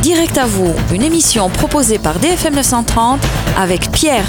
Direct à vous, une émission proposée par DFM 930 avec Pierre.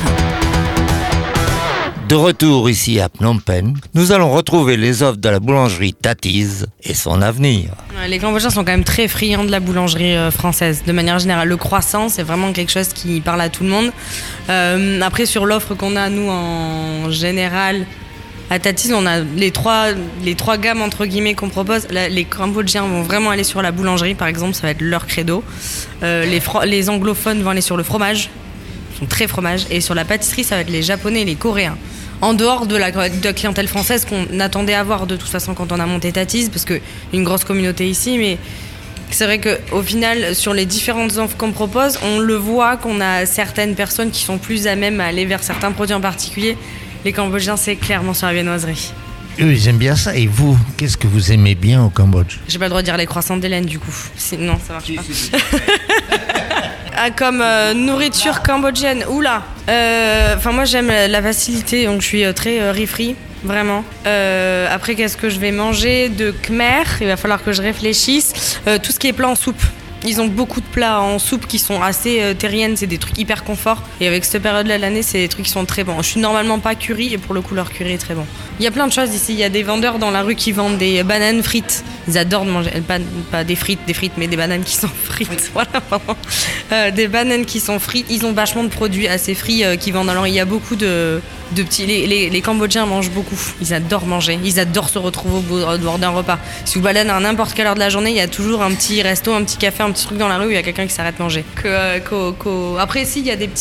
De retour ici à Phnom Penh, nous allons retrouver les offres de la boulangerie Tati's et son avenir. Les Cambodgiens sont quand même très friands de la boulangerie française, de manière générale. Le croissant, c'est vraiment quelque chose qui parle à tout le monde. Après, sur l'offre qu'on a, nous, en général, à Tati's, on a les trois gammes, entre guillemets, qu'on propose. Les Cambodgiens vont vraiment aller sur la boulangerie, par exemple, ça va être leur credo. Les anglophones vont aller sur le fromage, ils sont très fromage. Et sur la pâtisserie, ça va être les Japonais et les Coréens. En dehors de la clientèle française qu'on attendait avoir de toute façon quand on a monté Tati's, parce qu'il y a une grosse communauté ici, mais c'est vrai qu'au final, sur les différentes offres qu'on propose, on le voit qu'on a certaines personnes qui sont plus à même à aller vers certains produits en particulier. Les Cambodgiens, c'est clairement sur la viennoiserie. Eux, ils aiment bien ça. Et vous, qu'est-ce que vous aimez bien au Cambodge ? J'ai pas le droit de dire les croissants d'Hélène, du coup. Non, ça marche pas. Comme nourriture cambodgienne, oula. Moi j'aime la facilité, donc je suis très riz-free, vraiment. Après, qu'est-ce que je vais manger de Khmer ? Il va falloir que je réfléchisse. Tout ce qui est plat en soupe. Ils ont beaucoup de plats en soupe qui sont assez terriennes, c'est des trucs hyper confort. Et avec cette période-là de l'année, c'est des trucs qui sont très bons. Je suis normalement pas curry et pour le coup, leur curry est très bon. Il y a plein de choses ici. Il y a des vendeurs dans la rue qui vendent des bananes frites. Ils adorent manger, pas des frites, mais des bananes qui sont frites. Voilà, vraiment. Des bananes qui sont frites. Ils ont vachement de produits assez frits qui vendent. Alors, il y a beaucoup de petits. Les Cambodgiens mangent beaucoup. Ils adorent manger. Ils adorent se retrouver au bord d'un repas. Si vous baladez à n'importe quelle heure de la journée, il y a toujours un petit resto, un petit café, un petit truc dans la rue où il y a quelqu'un qui s'arrête manger. Après, si, il y a des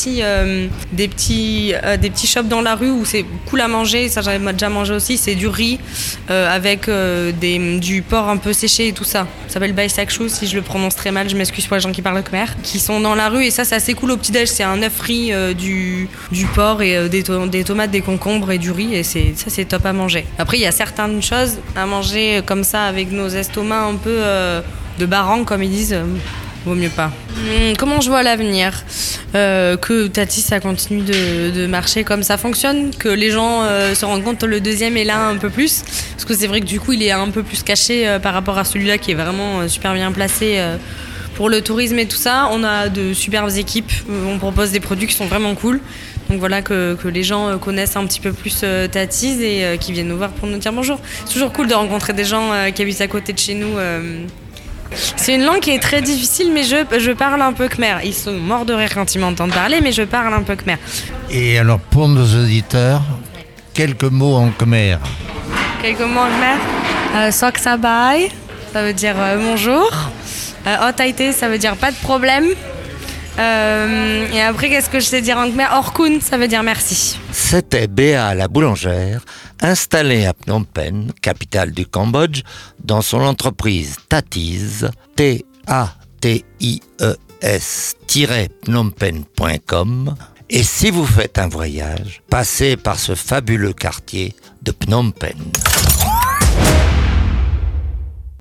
petits shops dans la rue où c'est cool à manger. Ça, j'avais déjà mangé aussi. C'est du riz avec du porc un peu séché et tout ça. Ça s'appelle Baisakshu, si je le prononce très mal. Je m'excuse pour les gens qui parlent khmer. Qui sont dans la rue et ça, c'est assez cool au petit-déj. C'est un œuf frit, du porc et des tomates, des concombres et du riz. Et c'est top à manger. Après, il y a certaines choses à manger comme ça avec nos estomacs un peu de barang, comme ils disent. Vaut mieux pas. Comment je vois l'avenir ? Que Tati, ça continue de marcher comme ça fonctionne, que les gens se rendent compte que le deuxième est là un peu plus, parce que c'est vrai que du coup il est un peu plus caché par rapport à celui-là qui est vraiment super bien placé pour le tourisme et tout ça. On a de superbes équipes, on propose des produits qui sont vraiment cool. Donc voilà, que les gens connaissent un petit peu plus Tati's et qui viennent nous voir pour nous dire bonjour. C'est toujours cool de rencontrer des gens qui habitent à côté de chez nous. C'est une langue qui est très difficile, mais je parle un peu khmer. Ils sont morts de rire quand ils m'entendent parler, mais je parle un peu khmer. Et alors, pour nos auditeurs, quelques mots en khmer. Quelques mots en khmer. Sok sabai, ça veut dire bonjour. Otaite, ça veut dire pas de problème. Et après, qu'est-ce que je sais dire en khmer ? Orkun, ça veut dire merci. C'était Béa la boulangère, installée à Phnom Penh, capitale du Cambodge, dans son entreprise Tati's, TATIES-phnompenh.com. Et si vous faites un voyage, passez par ce fabuleux quartier de Phnom Penh.